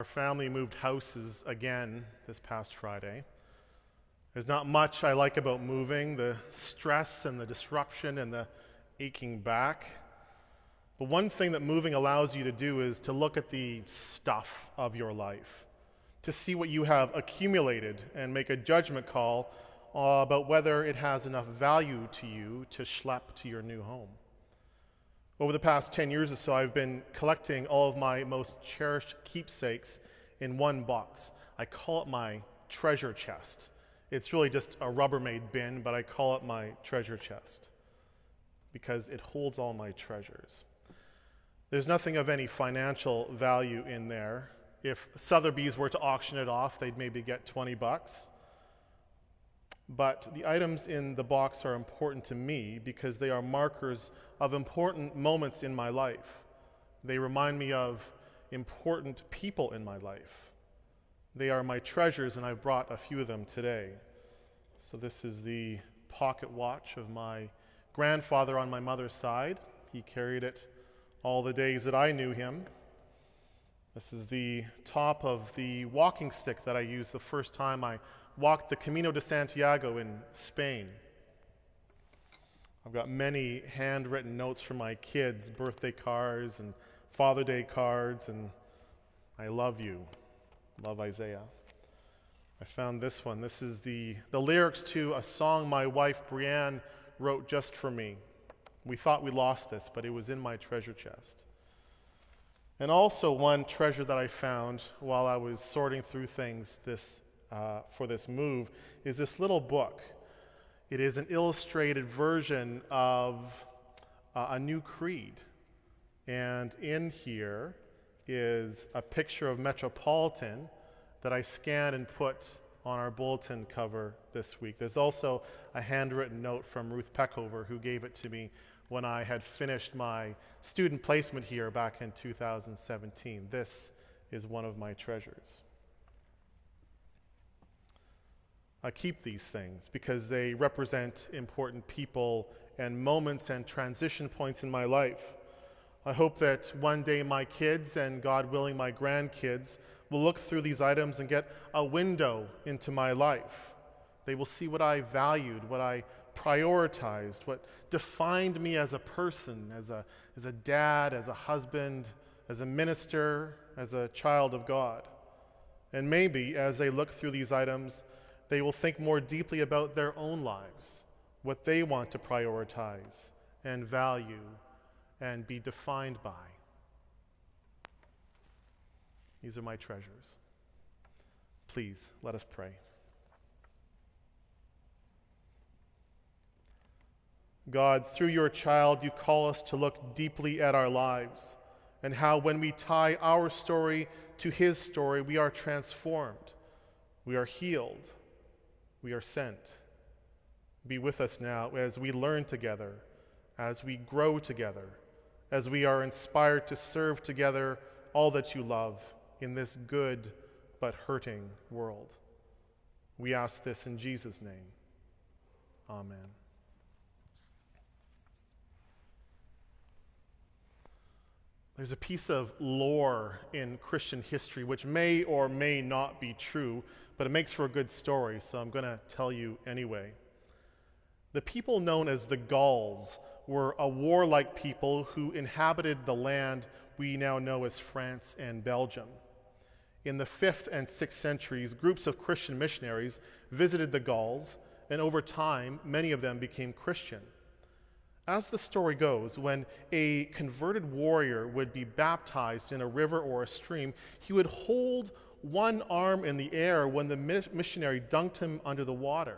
family moved houses again this past Friday. There's not much I like about moving, the stress and the disruption and the aching back. But one thing that moving allows you to do is to look at the stuff of your life, to see what you have accumulated and make a judgment call about whether it has enough value to you to schlep to your new home. Over the past 10 years or so, I've been collecting all of my most cherished keepsakes in one box. I call it my treasure chest. It's really just a Rubbermaid bin, but I call it my treasure chest because it holds all my treasures. There's nothing of any financial value in there. If Sotheby's were to auction it off, they'd maybe get $20. But the items in the box are important to me because they are markers of important moments in my life. They remind me of important people in my life. They are my treasures, and I've brought a few of them today. So this is the pocket watch of my grandfather on my mother's side. He carried it all the days that I knew him. This is the top of the walking stick that I used the first time I walked the Camino de Santiago in Spain. I've got many handwritten notes from my kids, birthday cards and Father Day cards, and I love you. Love Isaiah. I found this one. This is the lyrics to a song my wife Brianne wrote just for me. We thought we lost this, but it was in my treasure chest. And also one treasure that I found while I was sorting through things for this move is this little book. It is an illustrated version of a new creed. And in here is a picture of Metropolitan that I scanned and put on our bulletin cover this week. There's also a handwritten note from Ruth Peckover, who gave it to me when I had finished my student placement here back in 2017. This is one of my treasures. I keep these things because they represent important people and moments and transition points in my life. I hope that one day my kids, and God willing my grandkids, will look through these items and get a window into my life. They will see what I valued, what I prioritized, what defined me as a person, as a dad, as a husband, as a minister, as a child of God. And maybe as they look through these items, they will think more deeply about their own lives, what they want to prioritize and value and be defined by. These are my treasures. Please, let us pray. God, through your child, you call us to look deeply at our lives and how when we tie our story to his story, we are transformed, we are healed, we are sent. Be with us now as we learn together, as we grow together, as we are inspired to serve together all that you love in this good but hurting world. We ask this in Jesus' name. Amen. There's a piece of lore in Christian history which may or may not be true, but it makes for a good story, so I'm going to tell you anyway. The people known as the Gauls were a warlike people who inhabited the land we now know as France and Belgium. In the 5th and 6th centuries, groups of Christian missionaries visited the Gauls, and over time, many of them became Christian. As the story goes, when a converted warrior would be baptized in a river or a stream, he would hold one arm in the air when the missionary dunked him under the water.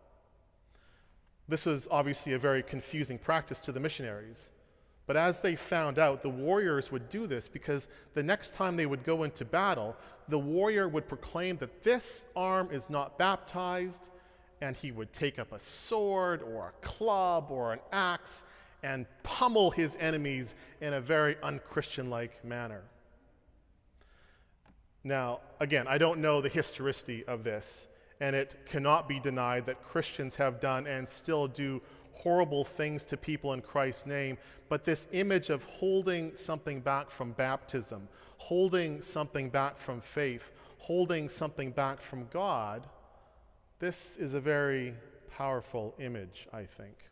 This was obviously a very confusing practice to the missionaries. But as they found out, the warriors would do this because the next time they would go into battle, the warrior would proclaim that this arm is not baptized, and he would take up a sword or a club or an axe and pummel his enemies in a very unchristian-like manner. Now, again, I don't know the historicity of this, and it cannot be denied that Christians have done and still do horrible things to people in Christ's name, but this image of holding something back from baptism, holding something back from faith, holding something back from God, this is a very powerful image, I think.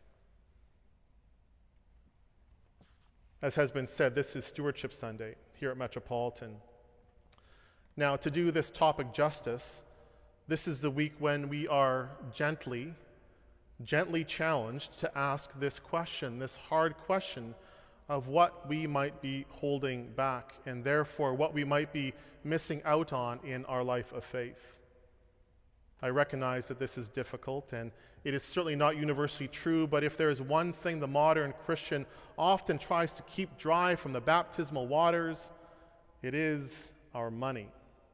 As has been said, this is Stewardship Sunday here at Metropolitan. Now, to do this topic justice, this is the week when we are gently challenged to ask this question, this hard question of what we might be holding back and therefore what we might be missing out on in our life of faith. I recognize that this is difficult and it is certainly not universally true, but if there is one thing the modern Christian often tries to keep dry from the baptismal waters, it is our money.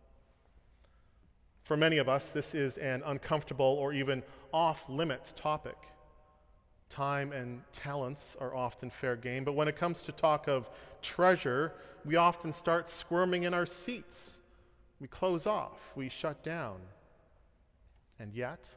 For many of us, this is an uncomfortable or even off-limits topic. Time and talents are often fair game, but when it comes to talk of treasure, we often start squirming in our seats. We close off, we shut down. And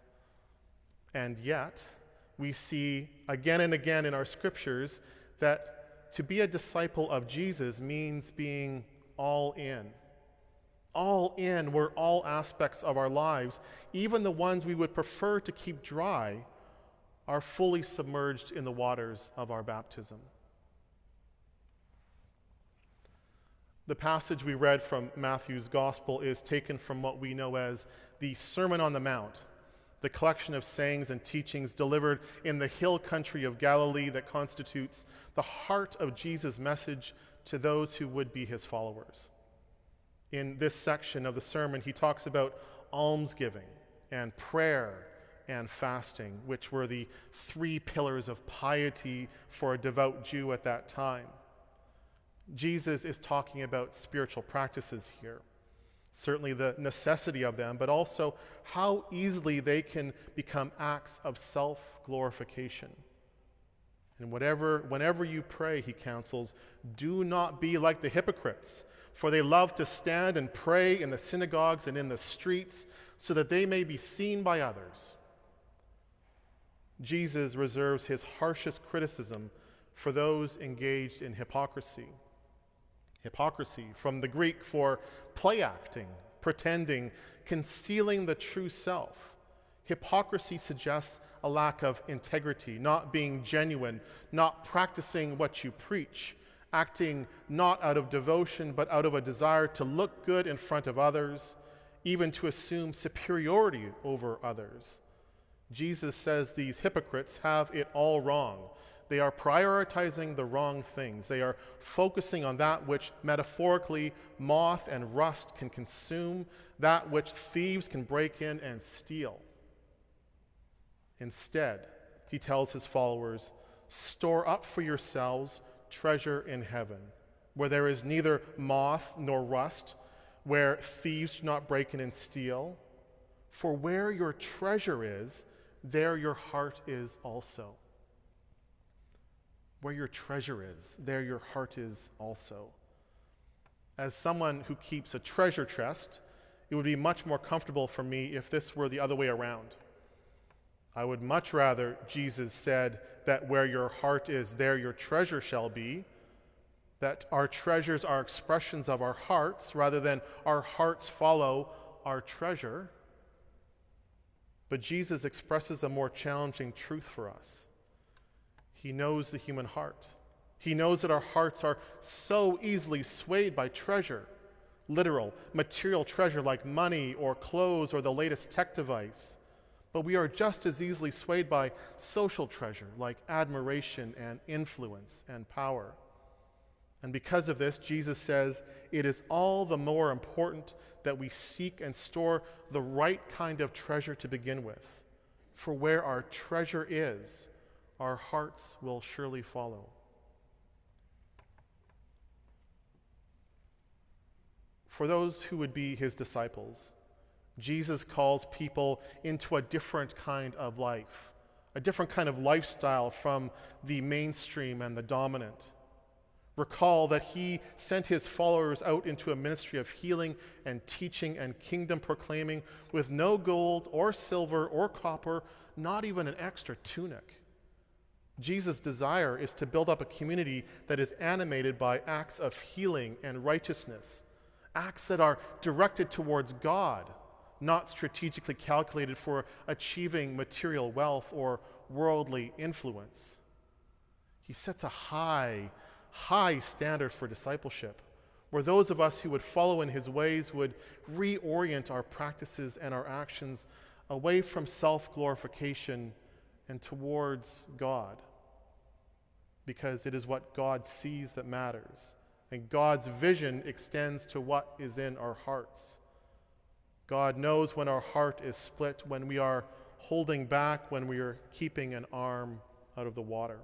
yet, we see again and again in our scriptures that to be a disciple of Jesus means being all in. All in, where all aspects of our lives, even the ones we would prefer to keep dry, are fully submerged in the waters of our baptism. The passage we read from Matthew's Gospel is taken from what we know as the Sermon on the Mount, the collection of sayings and teachings delivered in the hill country of Galilee that constitutes the heart of Jesus' message to those who would be his followers. In this section of the sermon, he talks about almsgiving and prayer and fasting, which were the three pillars of piety for a devout Jew at that time. Jesus is talking about spiritual practices here, certainly the necessity of them, but also how easily they can become acts of self-glorification. And whenever you pray, he counsels, do not be like the hypocrites, for they love to stand and pray in the synagogues and in the streets so that they may be seen by others. Jesus reserves his harshest criticism for those engaged in hypocrisy. Hypocrisy, from the Greek for play acting, pretending, concealing the true self. Hypocrisy suggests a lack of integrity, not being genuine, not practicing what you preach, acting not out of devotion but out of a desire to look good in front of others, even to assume superiority over others. Jesus says these hypocrites have it all wrong. They are prioritizing the wrong things. They are focusing on that which metaphorically moth and rust can consume, that which thieves can break in and steal. Instead, he tells his followers, store up for yourselves treasure in heaven, where there is neither moth nor rust, where thieves do not break in and steal. For where your treasure is, there your heart is also. Where your treasure is, there your heart is also. As someone who keeps a treasure chest, it would be much more comfortable for me if this were the other way around. I would much rather, Jesus said, that where your heart is, there your treasure shall be, that our treasures are expressions of our hearts rather than our hearts follow our treasure. But Jesus expresses a more challenging truth for us. He knows the human heart. He knows that our hearts are so easily swayed by treasure, literal, material treasure like money or clothes or the latest tech device. But we are just as easily swayed by social treasure like admiration and influence and power. And because of this, Jesus says it is all the more important that we seek and store the right kind of treasure to begin with. For where our treasure is, our hearts will surely follow. For those who would be his disciples, Jesus calls people into a different kind of life, a different kind of lifestyle from the mainstream and the dominant. Recall that he sent his followers out into a ministry of healing and teaching and kingdom proclaiming with no gold or silver or copper, not even an extra tunic. Jesus' desire is to build up a community that is animated by acts of healing and righteousness, acts that are directed towards God, not strategically calculated for achieving material wealth or worldly influence. He sets a high standard for discipleship, where those of us who would follow in his ways would reorient our practices and our actions away from self-glorification and towards God, because it is what God sees that matters, and God's vision extends to what is in our hearts. God knows when our heart is split, when we are holding back, when we are keeping an arm out of the water.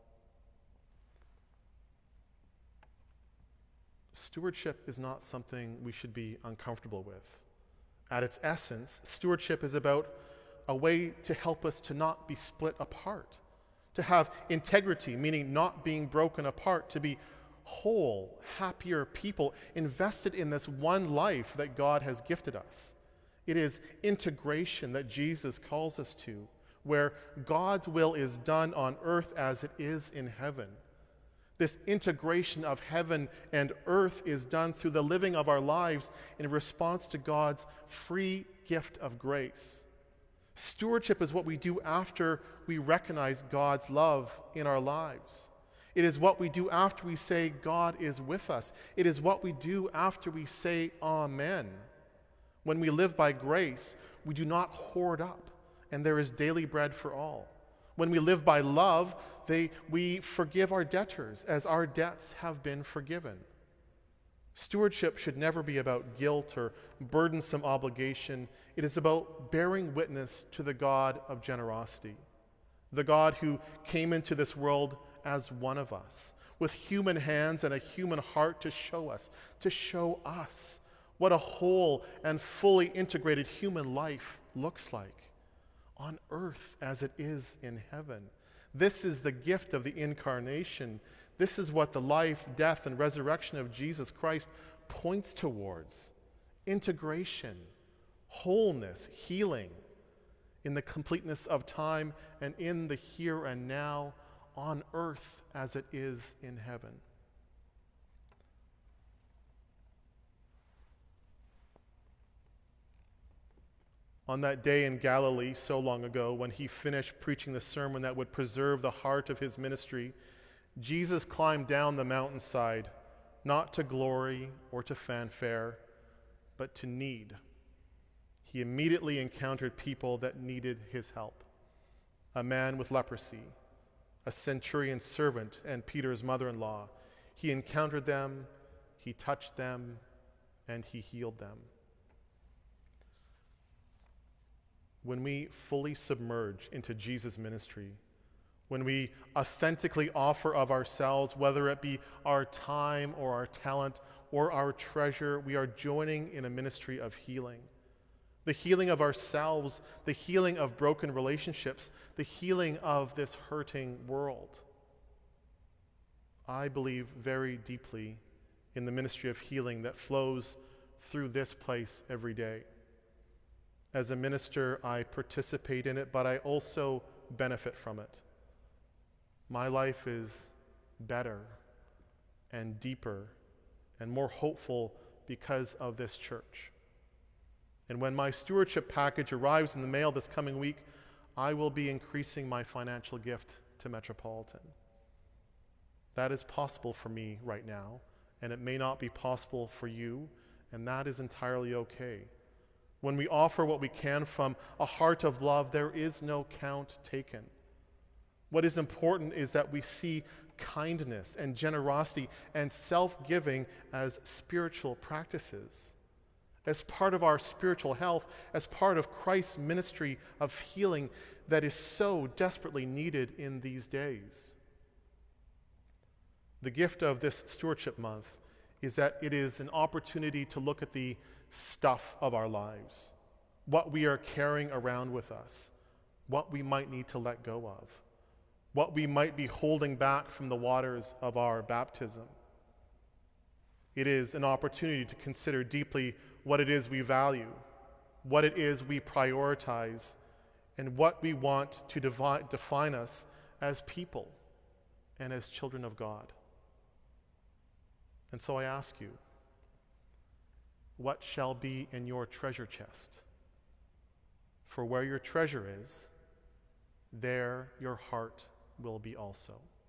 Stewardship is not something we should be uncomfortable with. At its essence, stewardship is about a way to help us to not be split apart, to have integrity, meaning not being broken apart, to be whole, happier people invested in this one life that God has gifted us. It is integration that Jesus calls us to, where God's will is done on earth as it is in heaven. This integration of heaven and earth is done through the living of our lives in response to God's free gift of grace. Stewardship is what we do after we recognize God's love in our lives. It is what we do after we say God is with us. It is what we do after we say Amen. When we live by grace, we do not hoard up, and there is daily bread for all. When we live by love, we forgive our debtors as our debts have been forgiven. Stewardship should never be about guilt or burdensome obligation. It is about bearing witness to the God of generosity, the God who came into this world as one of us, with human hands and a human heart to show us what a whole and fully integrated human life looks like on earth as it is in heaven. This is the gift of the incarnation. This is what the life, death, and resurrection of Jesus Christ points towards. Integration, wholeness, healing in the completeness of time and in the here and now on earth as it is in heaven. On that day in Galilee so long ago, when he finished preaching the sermon that would preserve the heart of his ministry, Jesus climbed down the mountainside, not to glory or to fanfare, but to need. He immediately encountered people that needed his help. A man with leprosy, a centurion's servant, and Peter's mother-in-law. He encountered them, he touched them, and he healed them. When we fully submerge into Jesus' ministry, when we authentically offer of ourselves, whether it be our time or our talent or our treasure, we are joining in a ministry of healing. The healing of ourselves, the healing of broken relationships, the healing of this hurting world. I believe very deeply in the ministry of healing that flows through this place every day. As a minister, I participate in it, but I also benefit from it. My life is better and deeper and more hopeful because of this church. And when my stewardship package arrives in the mail this coming week, I will be increasing my financial gift to Metropolitan. That is possible for me right now, and it may not be possible for you, and that is entirely okay. When we offer what we can from a heart of love, there is no count taken. What is important is that we see kindness and generosity and self-giving as spiritual practices, as part of our spiritual health, as part of Christ's ministry of healing that is so desperately needed in these days. The gift of this stewardship month is that it is an opportunity to look at the stuff of our lives, what we are carrying around with us, what we might need to let go of, what we might be holding back from the waters of our baptism. It is an opportunity to consider deeply what it is we value, what it is we prioritize, and what we want to define us as people and as children of God. And so I ask you, what shall be in your treasure chest? For where your treasure is, there your heart will be also.